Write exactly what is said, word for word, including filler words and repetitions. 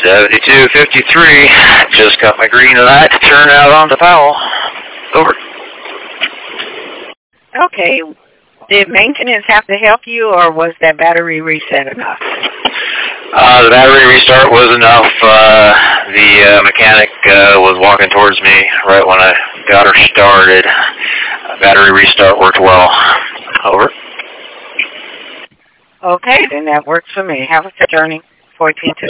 seventy-two fifty-three. Just got my green light to turn out on the Powell. Over. Okay. Did maintenance have to help you, or was that battery reset enough? Uh, the battery restart was enough. Uh, the uh, mechanic uh, was walking towards me right when I got her started. Battery restart worked well. Over. Okay, then that works for me. Have a good journey. fourteen two.